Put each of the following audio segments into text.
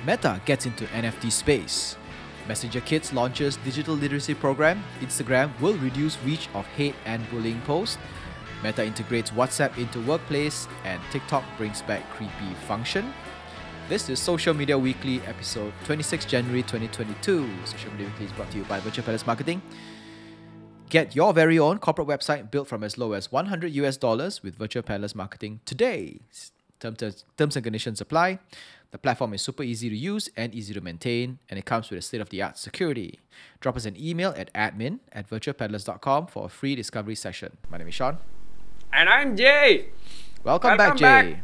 Meta gets into NFT space. Messenger Kids launches digital literacy program. Instagram will reduce reach of hate and bullying posts. Meta integrates WhatsApp into workplace, and TikTok brings back creepy function. This is Social Media Weekly, episode 26 January 2022. Social Media Weekly is brought to you by Virtual Palace Marketing. Get your very own corporate website built from as low as $100 with Virtual Palace Marketing today. Terms and conditions apply. The platform is super easy to use and easy to maintain, and it comes with a state-of-the-art security. Drop us an email at admin@virtualpeddlers.com for a free discovery session. My name is Sean. And I'm Jay. Welcome back, Jay.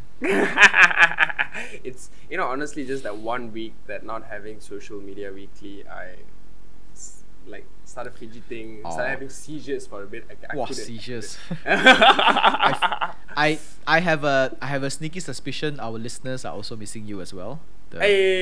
It's, honestly, just that 1 week that not having Social Media Weekly, I started fidgeting, started having seizures for a bit. Seizures. I have a sneaky suspicion our listeners are also missing you as well. The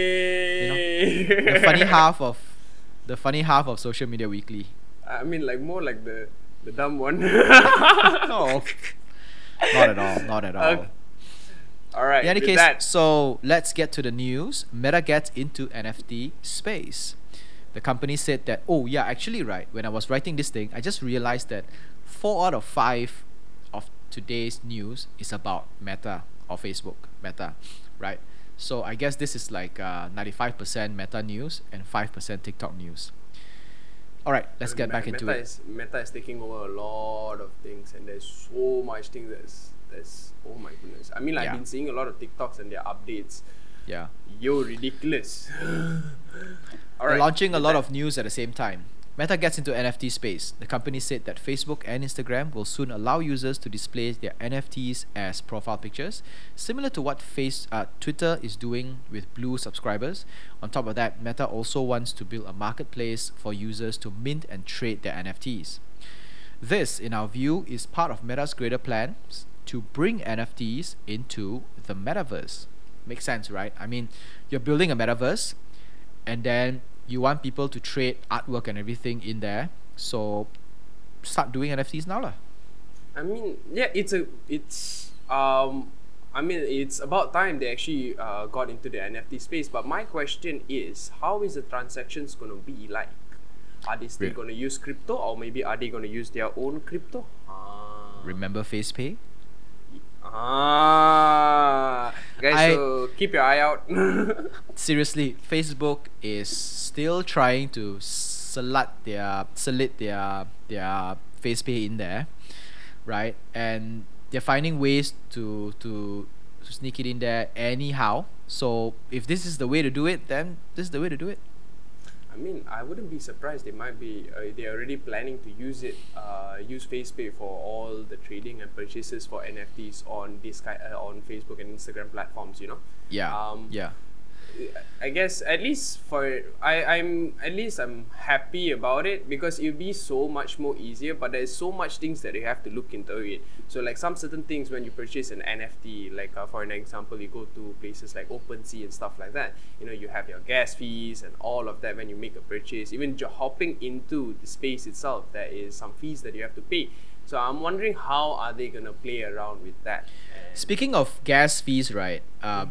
funny half of Social Media Weekly. I mean, more like the dumb one. No, not at all. All right. In any case, so let's get to the news. Meta gets into NFT space. The company said that, when I was writing this thing, I just realized that 4 out of 5 of today's news is about Meta or Facebook, Meta, right? So I guess this is like 95% Meta news and 5% TikTok news. All right, let's get back into it. Meta is taking over a lot of things, and there's so much things that's oh my goodness. I mean, I've been seeing a lot of TikToks and their updates. Yeah. Yo, ridiculous. They're launching a lot of news at the same time. Meta gets into NFT space. The company said that Facebook and Instagram will soon allow users to display their NFTs as profile pictures, similar to what Twitter is doing with Blue subscribers. On top of that, Meta also wants to build a marketplace for users to mint and trade their NFTs. This, in our view, is part of Meta's greater plans to bring NFTs into the metaverse. Makes sense, right? I mean, you're building a metaverse, and then you want people to trade artwork and everything in there. So start doing NFTs now, lah. I mean, yeah, it's about time they actually got into the NFT space. But my question is, how is the transactions going to be like? Are they still going to use crypto, or maybe are they going to use their own crypto? Remember FacePay? Guys, so keep your eye out. Seriously, Facebook is still trying to slit their FacePay in there, right? And they're finding ways to sneak it in there anyhow. So if this is the way to do it, then this is the way to do it. I mean, I wouldn't be surprised. They might be. They're already planning to use FacePay for all the trading and purchases for NFTs on on Facebook and Instagram platforms. Yeah. I guess I'm happy about it, because it'll be so much more easier. But there's so much things that you have to look into it. So some certain things when you purchase an NFT, for an example, you go to places like OpenSea and stuff like that. You have your gas fees and all of that when you make a purchase. Even hopping into the space itself, there is some fees that you have to pay. So I'm wondering, how are they gonna play around with that? Speaking of gas fees, right?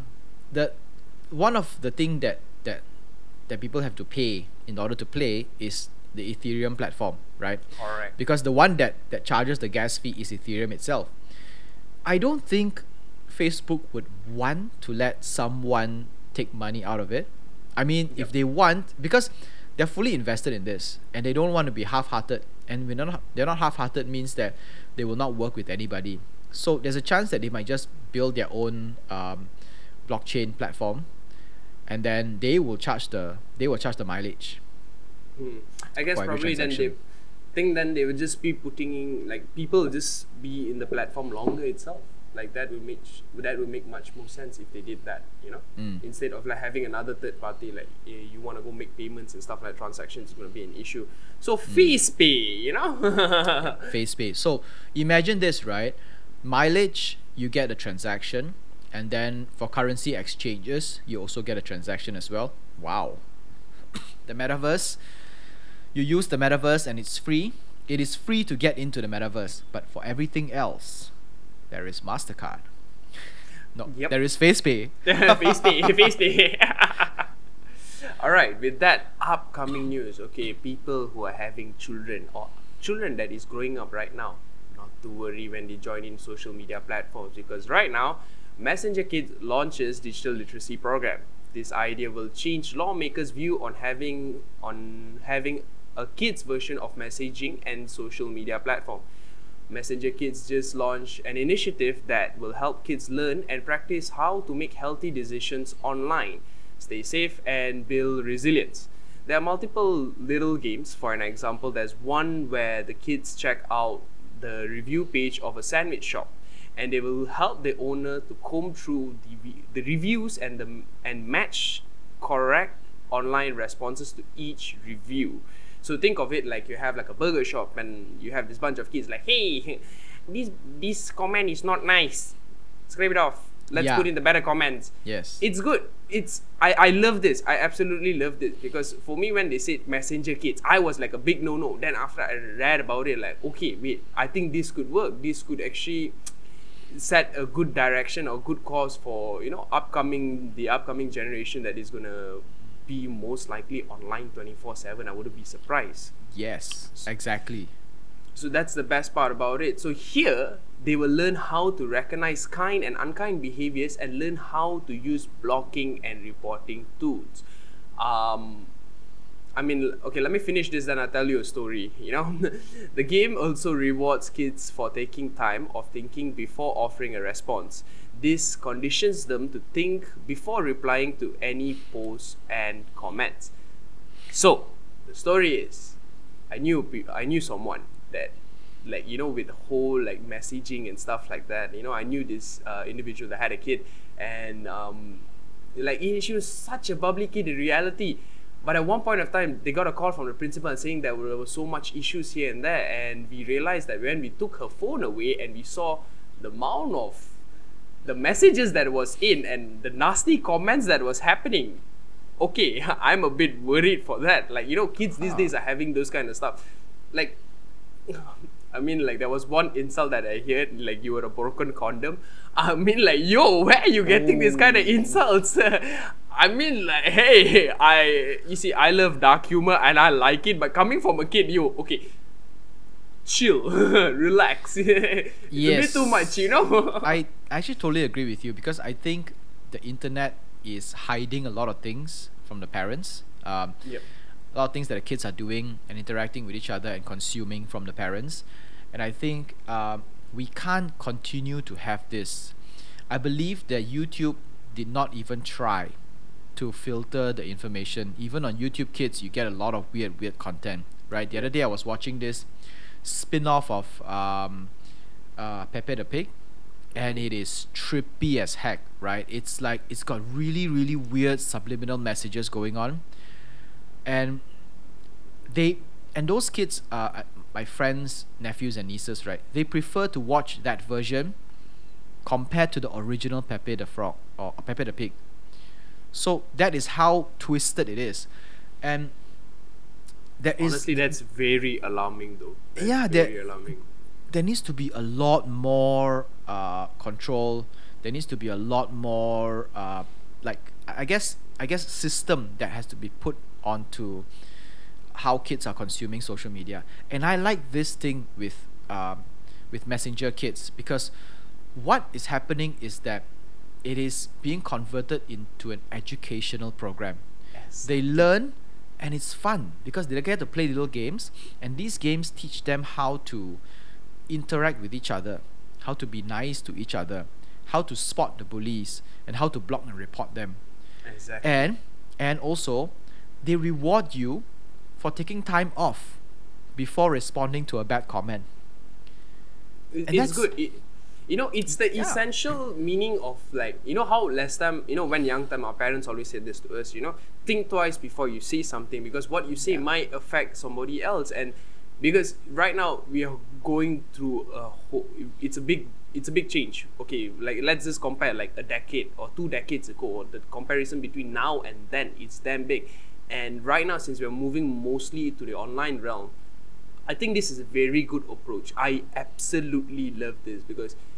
One of the thing that people have to pay in order to play is the Ethereum platform, right? Correct. Because the one that charges the gas fee is Ethereum itself. I don't think Facebook would want to let someone take money out of it. I mean, if they want, because they're fully invested in this, and they don't want to be half-hearted. And they're not half-hearted means that they will not work with anybody. So there's a chance that they might just build their own blockchain platform, and then they will charge the mileage. I guess probably then they would just be putting in, people will just be in the platform longer itself. That would make much more sense if they did that, instead of having another third party, you want to go make payments and stuff, transactions is going to be an issue. So FacePay, FacePay. So imagine this, right? Mileage, you get a transaction, and then for currency exchanges, you also get a transaction as well. Wow. The metaverse, you use the metaverse and it's free. It is free to get into the metaverse, but for everything else, there is MasterCard. No, there is FacePay. FacePay. All right, with that upcoming news, okay, people who are having children or children that is growing up right now, not to worry when they join in social media platforms, because right now, Messenger Kids launches digital literacy program. This idea will change lawmakers' view on having a kids version of messaging and social media platform. Messenger Kids just launched an initiative that will help kids learn and practice how to make healthy decisions online, stay safe, and build resilience. There are multiple little games. For an example, there's one where the kids check out the review page of a sandwich shop, and they will help the owner to comb through the reviews and match correct online responses to each review. So think of it like you have like a burger shop and you have this bunch of kids like, hey, this comment is not nice. Scrape it off. Let's Yeah. put in the better comments. Yes. It's good. I love this. I absolutely love this, because for me, when they said Messenger Kids, I was like a big no. Then after I read about it, like, okay, wait, I think this could work. This could actually set a good direction or good course for the upcoming generation that is gonna be most likely online 24/7. I wouldn't be surprised. Yes, exactly. So that's the best part about it. So here they will learn how to recognize kind and unkind behaviors and learn how to use blocking and reporting tools. Okay, let me finish this, then I'll tell you a story. The game also rewards kids for taking time of thinking before offering a response. This conditions them to think before replying to any posts and comments. So the story is, I knew someone that, with the whole like messaging and stuff like that. I knew this individual that had a kid, and she was such a bubbly kid in reality. But at one point of time, they got a call from the principal saying that there were so much issues here and there, and we realized that when we took her phone away and we saw the amount of the messages that was in and the nasty comments that was happening, okay, I'm a bit worried for that. Kids these days are having those kind of stuff. There was one insult that I heard, like, you were a broken condom. Yo, where are you getting this kind of insults? Hey, I love dark humor and I like it, but coming from a kid, okay, chill, relax. It's a bit too much, I actually totally agree with you, because I think the internet is hiding a lot of things from the parents. Yep. A lot of things that the kids are doing and interacting with each other and consuming from the parents. And I think we can't continue to have this. I believe that YouTube did not even try to filter the information. Even on YouTube Kids, you get a lot of weird content, right? The other day I was watching this spin-off of Pepe the Pig, and it is trippy as heck, right? It's like it's got really weird subliminal messages going on, and those kids are my friends, nephews and nieces, right? They prefer to watch that version compared to the original Pepe the Frog or Pepe the Pig. So that is how twisted it is. And honestly, that's very alarming though. That's very alarming. There needs to be a lot more control. There needs to be a lot more I guess system that has to be put onto how kids are consuming social media. And I like this thing with Messenger Kids, because what is happening is that it is being converted into an educational program. Yes. They learn, and it's fun because they get to play little games, and these games teach them how to interact with each other, how to be nice to each other, how to spot the bullies, and how to block and report them. Exactly. And also, they reward you for taking time off before responding to a bad comment. It's good. It's the essential meaning of, how last time, when young time, our parents always said this to us, think twice before you say something, because what you say might affect somebody else. And because right now we are going through it's a big change. Okay, let's just compare like a decade or 2 decades ago, or the comparison between now and then, it's damn big. And right now, since we're moving mostly to the online realm, I think this is a very good approach. I absolutely love this, because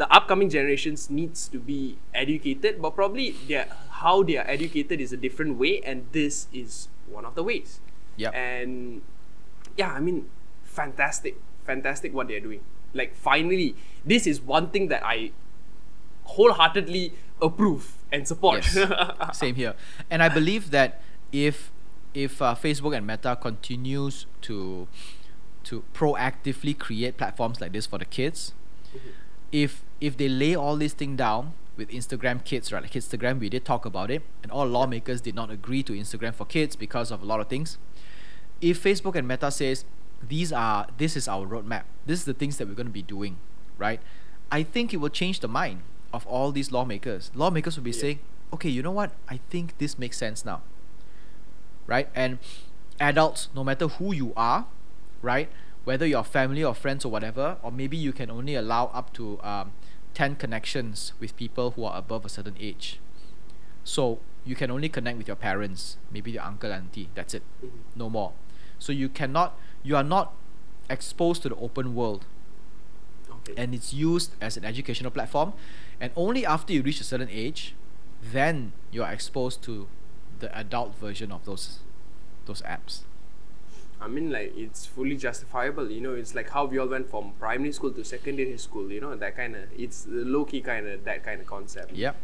the upcoming generations needs to be educated, but probably how they are educated is a different way, and this is one of the ways. Yep. And yeah, I mean, fantastic what they're doing. Like, finally, this is one thing that I wholeheartedly approve and support. Yes. Same here. And I believe that if Facebook and Meta continues to proactively create platforms like this for the kids, if they lay all these things down with Instagram Kids, right? Like Instagram, we did talk about it, and all lawmakers did not agree to Instagram for Kids because of a lot of things. If Facebook and Meta says this is our roadmap, this is the things that we're going to be doing, right? I think it will change the mind of all these lawmakers. Lawmakers will be saying, okay, you know what? I think this makes sense now, right? And adults, no matter who you are, right? Whether you're family or friends or whatever, or maybe you can only allow up to 10 connections with people who are above a certain age. So you can only connect with your parents, maybe your uncle, auntie, that's it, no more. So you are not exposed to the open world. Okay. And it's used as an educational platform, and only after you reach a certain age, then you are exposed to the adult version of those apps. I mean, like, it's fully justifiable, you know. It's like how we all went from primary school to secondary school, you know, that kind of, it's low-key kind of, that kind of concept. Yep.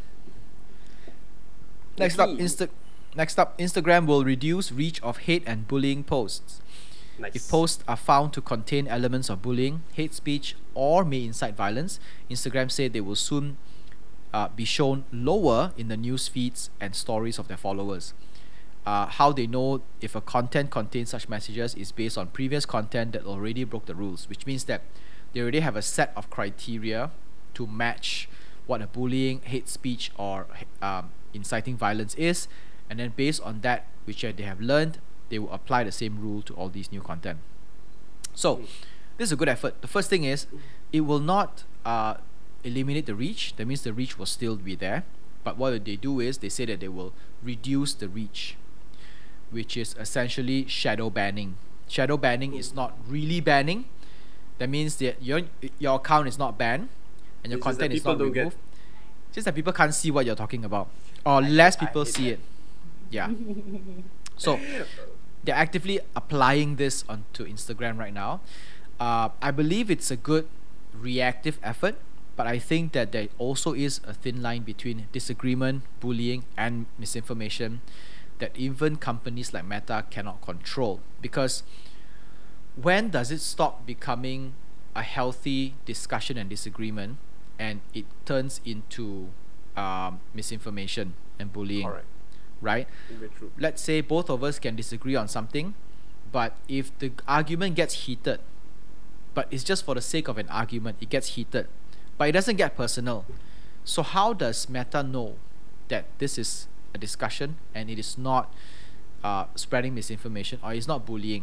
Next up, Instagram will reduce reach of hate and bullying posts. Nice. If posts are found to contain elements of bullying, hate speech, or may incite violence, Instagram said they will soon be shown lower in the news feeds and stories of their followers. How they know if a content contains such messages is based on previous content that already broke the rules, which means that they already have a set of criteria to match what a bullying, hate speech, or inciting violence is, and then based on that, which they have learned, they will apply the same rule to all these new content. So this is a good effort. The first thing is, it will not eliminate the reach. That means the reach will still be there, but what they do is they say that they will reduce the reach, which is essentially shadow banning. Shadow banning is not really banning. That means that your account is not banned and your content is not removed. Just that people can't see what you're talking about, or less people see it. Yeah. So they're actively applying this onto Instagram right now. I believe it's a good reactive effort, but I think that there also is a thin line between disagreement, bullying, and misinformation that even companies like Meta cannot control. Because when does it stop becoming a healthy discussion and disagreement and it turns into misinformation and bullying? Correct. Right? Very true. Let's say both of us can disagree on something, but if the argument gets heated, but it's just for the sake of an argument, it gets heated, but it doesn't get personal. So how does Meta know that this is a discussion and it is not spreading misinformation, or it's not bullying?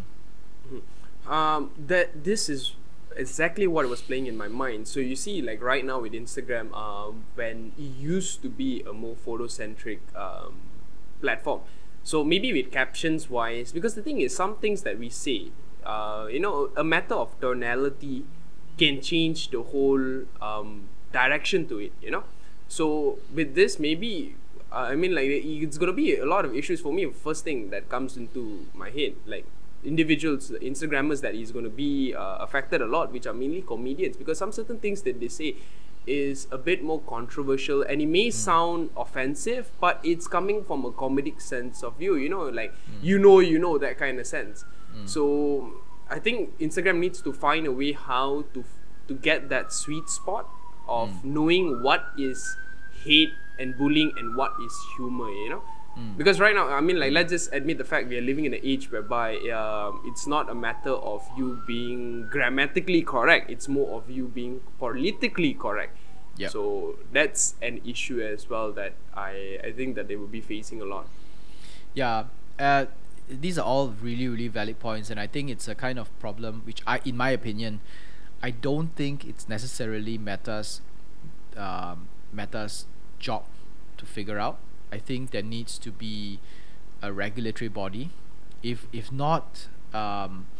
That this is exactly what was playing in my mind. So you see, like right now with Instagram, when it used to be a more photocentric platform, so maybe with captions wise, because the thing is, some things that we say, you know, a matter of tonality can change the whole direction to it, you know. So with this, maybe I mean, like, it's gonna be a lot of issues for me. First thing that comes into my head, like individuals, Instagrammers, that is going to be affected a lot, which are mainly comedians, because some certain things that they say is a bit more controversial, and it may sound offensive, but it's coming from a comedic sense of view, you know, like you know that kind of sense. So I think Instagram needs to find a way how to get that sweet spot of knowing what is hate and bullying and what is humor, you know. Because right now, I mean, like, let's just admit the fact we are living in an age whereby it's not a matter of you being grammatically correct, it's more of you being politically correct. Yep. So that's an issue as well that I think that they will be facing a lot. Yeah, these are all really, really valid points, and I think it's a kind of problem which in my opinion, I don't think it's necessarily Meta's job to figure out. I think there needs to be a regulatory body, if not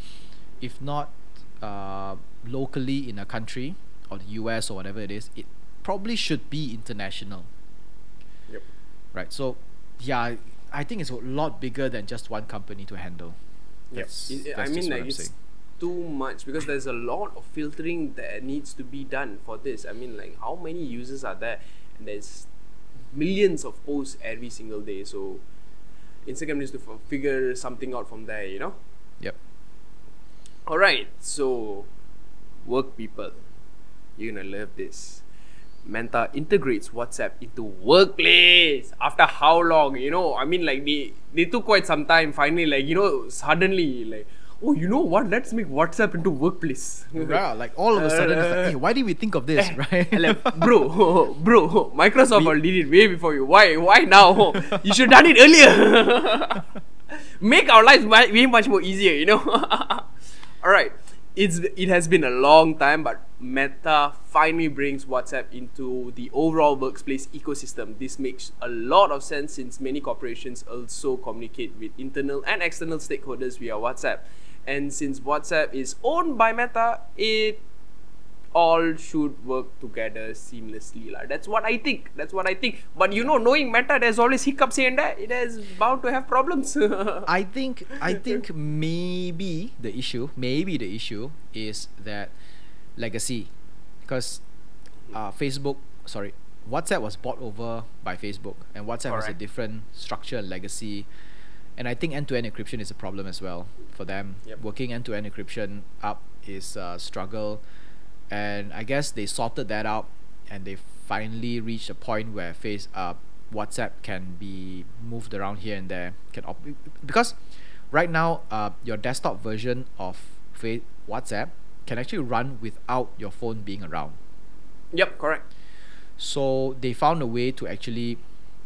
locally in a country or the US or whatever it is. probably should be international. Yep. Right. So yeah, I think it's a lot bigger than just one company to handle. That's, I that's mean, just what like I'm it's saying. too much because there's a lot of filtering that needs to be done for this. I mean, like how many users are there? And there's millions of posts every single day. So Instagram needs to figure something out from there. You know. Yep. All right. So, work people, you're gonna love this. Meta integrates WhatsApp into Workplace. After how long? You know, I mean, like they took quite some time. Finally, like suddenly, like, oh, you know what? Let's make WhatsApp into Workplace. Yeah, like all of a sudden, it's like, hey, why did we think of this, right? Like, bro, Microsoft already did it way before you. Why now? You should have done it earlier. Make our lives way much more easier, you know. All right. It has been a long time, but Meta finally brings WhatsApp into the overall workplace ecosystem. This makes a lot of sense since many corporations also communicate with internal and external stakeholders via WhatsApp. And since WhatsApp is owned by Meta, it all should work together seamlessly. That's what I think. But knowing Meta, there's always hiccups here and there. It is bound to have problems. I think maybe the issue is that legacy, because WhatsApp was bought over by Facebook, and WhatsApp has a Correct. different structure and legacy. And I think end-to-end encryption is a problem as well for them. Yep. Working end-to-end encryption up is a struggle, and I guess they sorted that out, and they finally reached a point where WhatsApp can be moved around here and there. Because right now, your desktop version of WhatsApp can actually run without your phone being around. Yep, correct. So they found a way to actually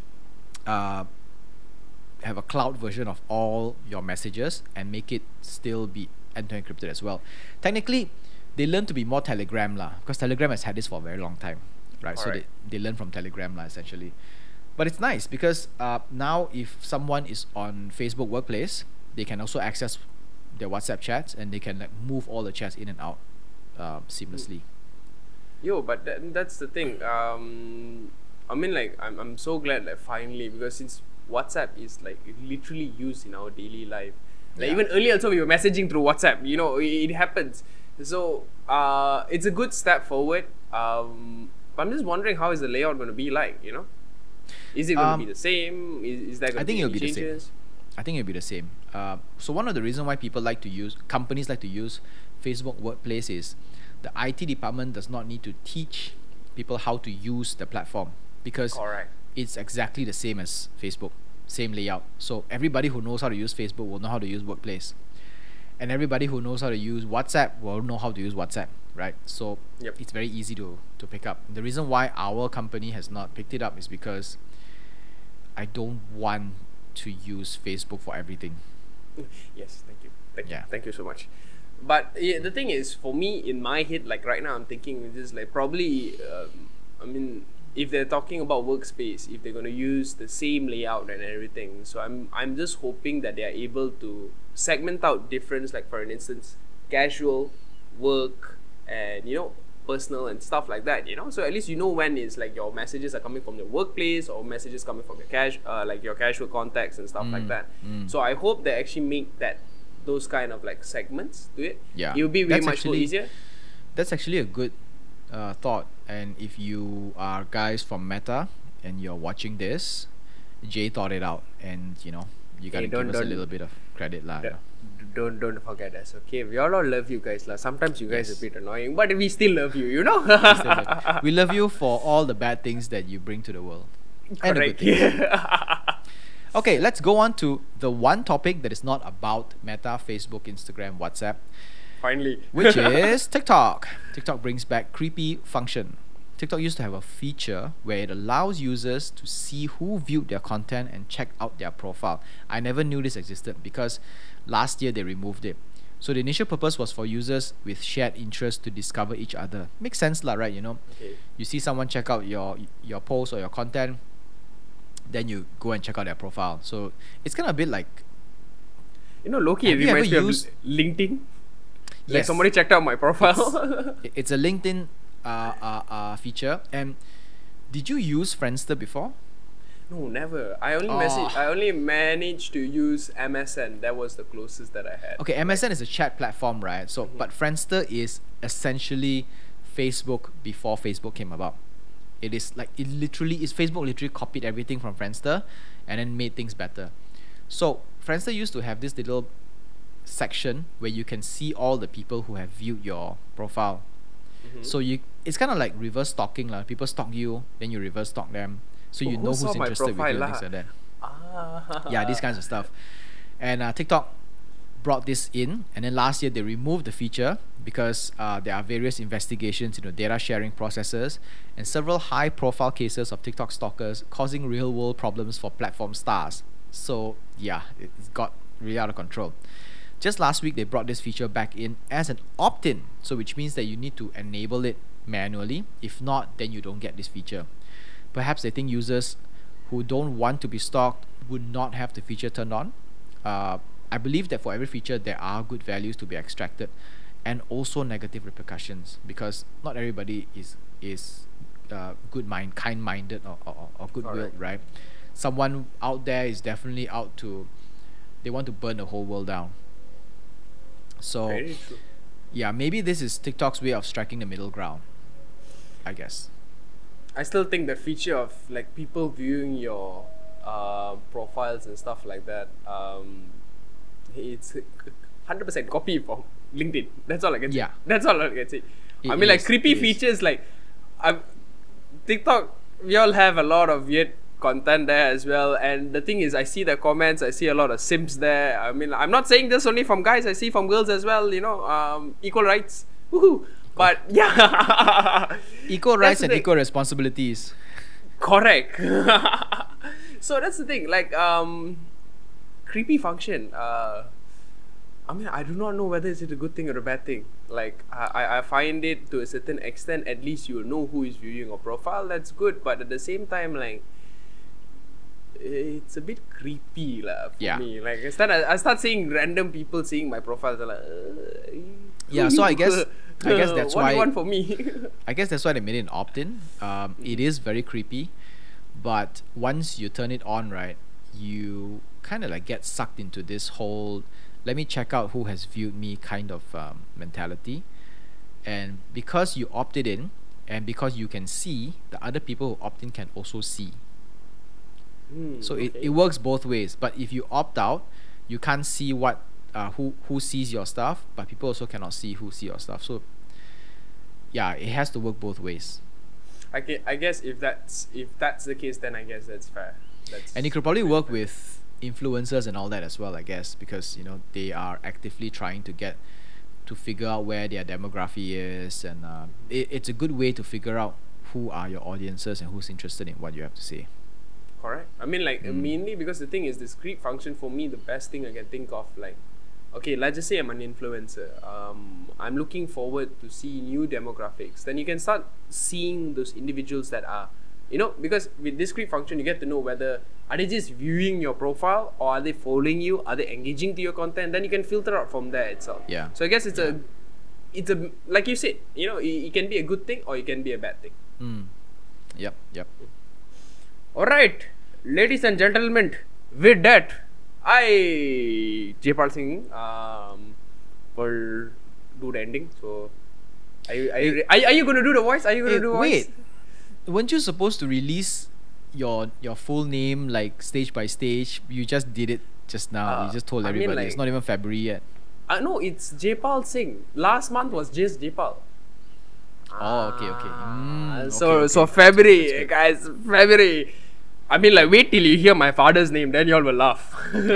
have a cloud version of all your messages and make it still be end-to-end encrypted as well. Technically, they learned to be more Telegram because Telegram has had this for a very long time, right? So Alright. they learn from Telegram essentially. But it's nice because now if someone is on Facebook Workplace, they can also access their WhatsApp chats, and they can move all the chats in and out seamlessly. Yo, but that's the thing. I mean, like, I'm so glad that finally, because since WhatsApp is like literally used in our daily life, like Yeah. even earlier also we were messaging through WhatsApp. It happens. So it's a good step forward. But I'm just wondering, how is the layout going to be like? Is it going to be the same? Is there going I to think be it'll any be the same. changes? I think it'll be the same. So one of the reasons why companies like to use Facebook Workplace is the IT department does not need to teach people how to use the platform, because Correct. it's exactly the same as Facebook, same layout. So everybody who knows how to use Facebook will know how to use Workplace, and everybody who knows how to use WhatsApp will know how to use WhatsApp, right? So Yep. it's very easy to pick up. The reason why our company has not picked it up is because I don't want to use Facebook for everything. Yes, thank you. Yeah. Thank you so much. But the thing is, for me, in my head, like right now, I'm thinking just like probably, I mean, if they're talking about workspace, if they're gonna use the same layout and everything, so I'm just hoping that they are able to segment out difference, like for an instance, casual, work, and personal and stuff like that. So at least when is like your messages are coming from the workplace or messages coming from your casual contacts and stuff like that. So I hope they actually make those kind of like segments to it. Yeah. It will be way That's much more actually- easier. That's actually a good thought. And if you are guys from Meta and you're watching this, Jay thought it out, and you gotta Hey, don't- give us a don't- little bit of credit, lah. Don't forget us, okay? We all love you guys, lah. Sometimes you guys Yes. are a bit annoying, but we still love you, We love you for all the bad things that you bring to the world. And the good Correct. things. Yeah. Okay, let's go on to the one topic that is not about Meta, Facebook, Instagram, WhatsApp, Finally. which is TikTok. TikTok brings back creepy function. TikTok used to have a feature where it allows users to see who viewed their content and check out their profile. I never knew this existed because last year they removed it. So the initial purpose was for users with shared interests to discover each other. Makes sense lah, right? Okay. You see someone check out your post or your content, then you go and check out their profile. So it's kind of a bit like Loki, it Have you reminds me ever of used- LinkedIn. Like Yes. somebody checked out my profile. it's a LinkedIn feature, and Did you use Friendster before? No, never. I only Oh. I only managed to use MSN. That was the closest that I had. Okay, MSN is a chat platform, right? So, but Friendster is essentially Facebook before Facebook came about. It is like Facebook literally copied everything from Friendster and then made things better. So Friendster used to have this little section where you can see all the people who have viewed your profile. So it's kind of like reverse stalking lah. People stalk you, then you reverse stalk them, so you who know saw who's my interested with you profile and lah? things like that. Ah. Yeah, these kinds of stuff. And TikTok brought this in, and then last year they removed the feature because there are various investigations into data sharing processes and several high-profile cases of TikTok stalkers causing real-world problems for platform stars. So yeah, it's got really out of control. Just last week, they brought this feature back in as an opt-in, so which means that you need to enable it manually. If not, then you don't get this feature. Perhaps they think users who don't want to be stalked would not have the feature turned on. I believe that for every feature, there are good values to be extracted, and also negative repercussions, because not everybody is kind-minded or goodwill, Correct. right? Someone out there is definitely out to, they want to burn the whole world down. So Very true. yeah, maybe this is TikTok's way of striking the middle ground, I guess. I still think the feature of like people viewing your profiles and stuff like that, it's 100% copy from LinkedIn. That's all I can say. Yeah. That's all I can say. I It mean, like is, creepy it is. features like TikTok. We all have a lot of weird content there as well. And the thing is, I see the comments. I see a lot of simps there. I mean, I'm not saying this only from guys. I see from girls as well. You know, equal rights. Woohoo! But yeah. Equal That's rights the and thing. equal responsibilities. Correct. So that's the thing. Like creepy function. I mean, I do not know whether it's a good thing or a bad thing. Like I find it to a certain extent. At least you know who is viewing your profile. That's good. But at the same time, like it's a bit creepy lah for Yeah. me. Like I start seeing random people seeing my profile. They're like, Yeah, who so I you? guess that's what do why you want from me? I guess that's why they made it an opt-in. It is very creepy, but once you turn it on, right, you kind of like get sucked into this whole "let me check out who has viewed me" kind of mentality. And because you opted in, and because you can see, the other people who opt in can also see. So it works both ways. But if you opt out, you can't see what who sees your stuff, but people also cannot see who see your stuff. So yeah, it has to work both ways. I guess if that's the case, then I guess that's fair. That's And it could probably very work fair. with influencers and all that as well, I guess, because you know they are actively trying to figure out where their demography is, and it's a good way to figure out who are your audiences and who's interested in what you have to say. Correct. I mean, like mainly because the thing is, this creep function for me, the best thing I can think of, like, okay, let's just say I'm an influencer. I'm looking forward to see new demographics. Then you can start seeing those individuals that are, you know, because with this creep function, you get to know whether are they just viewing your profile or are they following you, are they engaging to your content. Then you can filter out from there itself. Yeah. So I guess it's a like you said, you know, it can be a good thing or it can be a bad thing. Yep. Alright, ladies and gentlemen, with that, I, Jaypal Singh, will do the ending. So, are you going to do the voice? Are you going to do voice? Wait, weren't you supposed to release your full name like stage by stage? You just did it just now. You just told I mean, everybody. like- It's not even February yet. No, it's Jaypal Singh. Last month was just Jaypal. Oh, okay. So February, guys, February. I mean, like, wait till you hear my father's name, then y'all will laugh.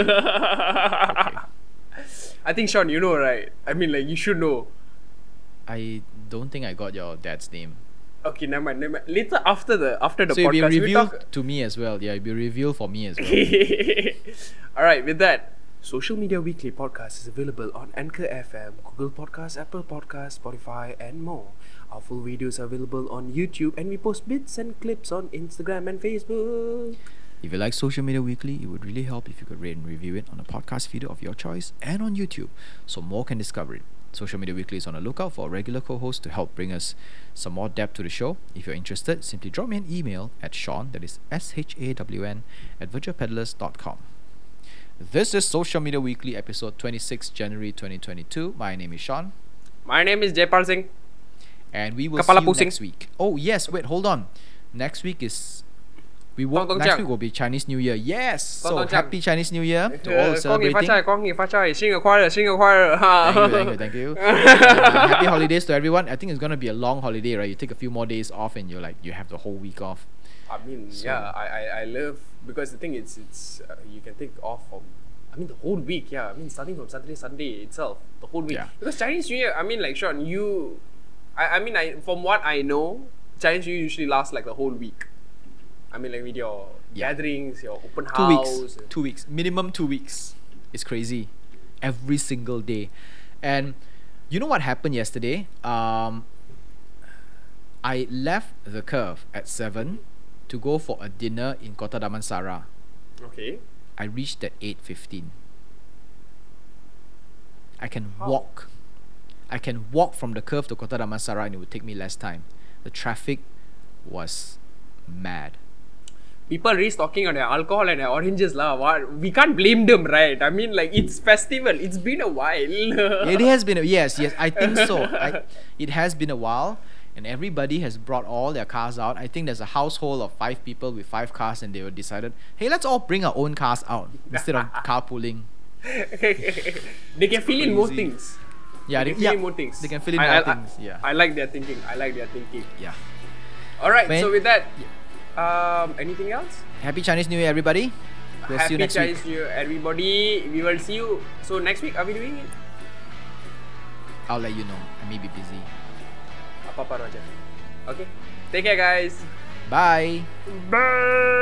I think, Sean, you know, right? I mean, like, you should know. I don't think I got your dad's name. Okay, never mind. Later, after the So it'll be podcast, we revealed talk. to me as well. Yeah, it'll be revealed for me as well. Alright, with that, Social Media Weekly podcast is available on Anchor FM, Google Podcasts, Apple Podcasts, Spotify, and more. Our full videos are available on YouTube, and we post bits and clips on Instagram and Facebook. If you like Social Media Weekly, it would really help if you could rate and review it on a podcast feeder of your choice and on YouTube so more can discover it. Social Media Weekly is on the lookout for a regular co-host to help bring us some more depth to the show. If you're interested, simply drop me an email at Shawn, that is SHAWN, at virtualpeddlers.com. This is Social Media Weekly, episode 26, January 2022. My name is Shawn. My name is Jaypal Singh. And we will Kepala see you pusing. next week. Oh, yes, wait, hold on. Next week is... Tong next Chiang. week will be Chinese New Year. Yes! So, Tong Chiang. happy Chinese New Year to all celebrating. 恭喜發財，新年快樂，新年快樂 Thank you. Happy holidays to everyone. I think it's gonna be a long holiday, right? You take a few more days off, and you have the whole week off. I mean, So- yeah, I love, because the thing is, it's you can take off from, I mean, the whole week, yeah. I mean, starting from Saturday, Sunday itself, the whole week. Yeah. Because Chinese New Year, I mean, like, Sean, from what I know, Chinese New Year usually lasts like the whole week. I mean, like with your gatherings, your open 2 house. weeks. 2 weeks. Minimum 2 weeks. It's crazy. Every single day. And you know what happened yesterday? I left the Curve at 7 to go for a dinner in Kota Damansara. Okay. I reached at 8:15. I can How? walk. I can walk from the Curve to Kota Damansara and it would take me less time. The traffic was mad. People restocking on their alcohol and their oranges lah. What? We can't blame them, right? I mean, like, it's festival. It's been a while. It has been yes, I think so. It has been a while, and everybody has brought all their cars out. I think there's a household of 5 people with 5 cars, and they were decided, hey, let's all bring our own cars out instead of carpooling. They can fill in more Crazy. things. Yeah, They can fill in more things. They can fill in I- more I- things. Yeah, I like their thinking. yeah. All right. Man- So with that, anything else? Happy Chinese New Year, everybody. We'll see you next Chinese week. New Year, everybody. We will see you. So next week, are we doing it? I'll let you know. I may be busy. Apa-apa Roger. Okay. Take care, guys. Bye. Bye.